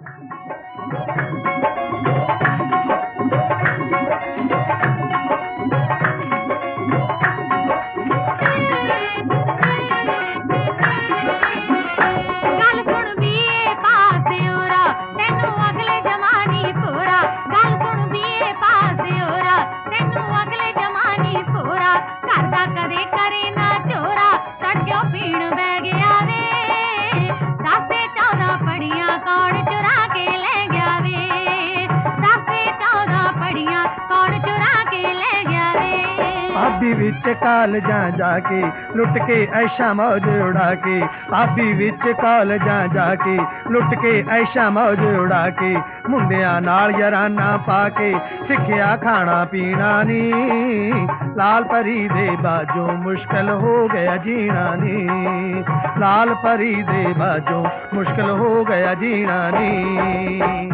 भाभी विच कालजां जाके लुट के ऐशा मौज उड़ा के, भाभी विच कालजां जाके लुट के ऐशा मौज उड़ा के, मुंडियां नाल याराना पाके सिखिया खाना पीना नी, लाल परी दे बाजों मुश्किल हो गया जीना नी, लाल परी दे बाजों मुश्किल हो गया जीना नी।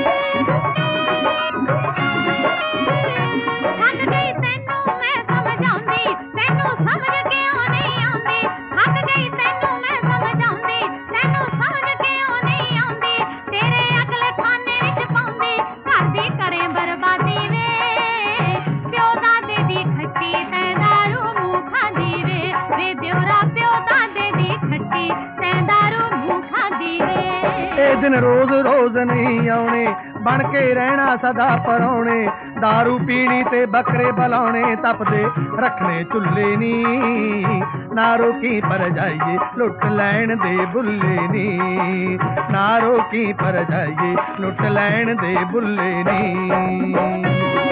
दिन रोज रोज नहीं आने, बन के रहना सदा परौने, दारू पीनी ते बकरे बलाने, तपदे रखने चुल्ले नी, ना रोकी पर जाइए लुट लैन दे बुल्ले नी, ना रोकी पर जाइए लुट लैन दे बुल्ले नी।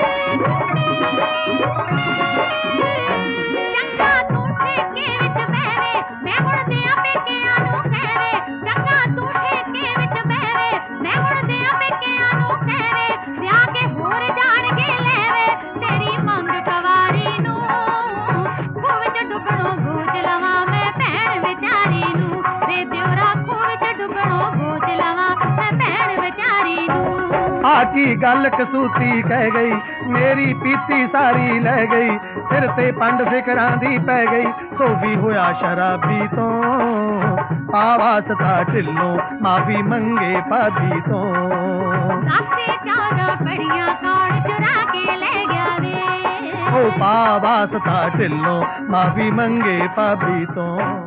आकी गल कसूती कह गई, मेरी पीती सारी लै गई, सिर ते पंड फिकरां दी पै गई, सो भी होया शराबी तो, आवास था ढिल्लों माफी मंगे भाभी तो, ओ पावास था ढिल्लों माफी मंगे भाभी तो।